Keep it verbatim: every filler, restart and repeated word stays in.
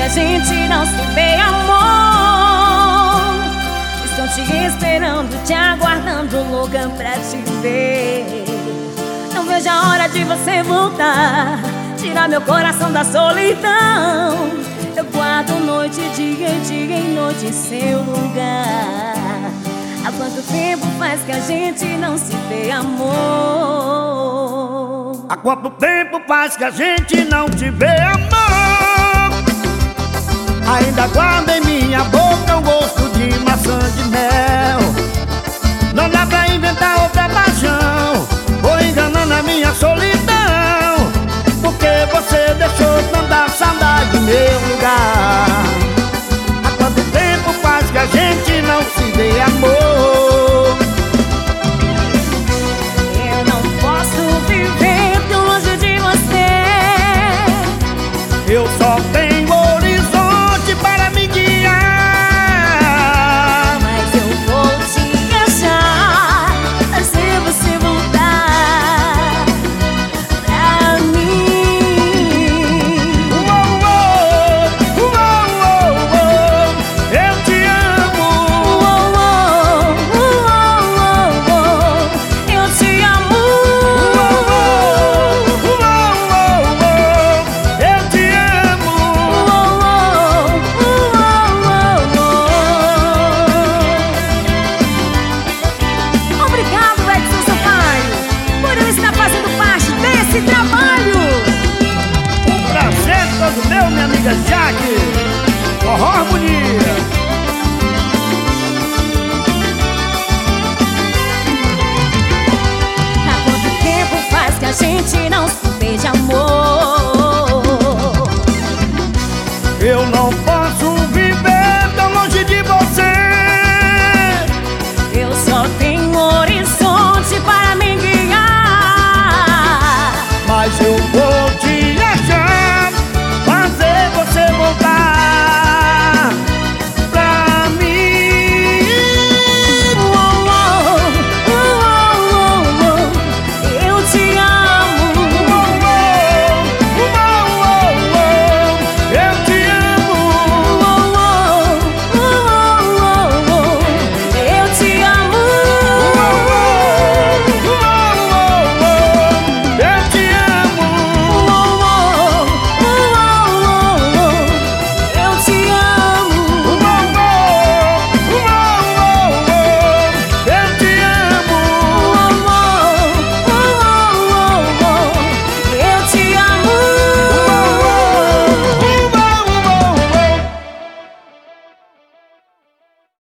a gente não se vê, amor? Estou te esperando, te aguardando, louca pra te ver. Não vejo a hora de você voltar, tirar meu coração da solidão. Eu guardo noite, dia e dia e noite em seu lugar. Há quanto tempo faz que a gente não se vê, amor? Há quanto tempo faz que a gente não te vê, amor? Ainda guardo em minha boca o gosto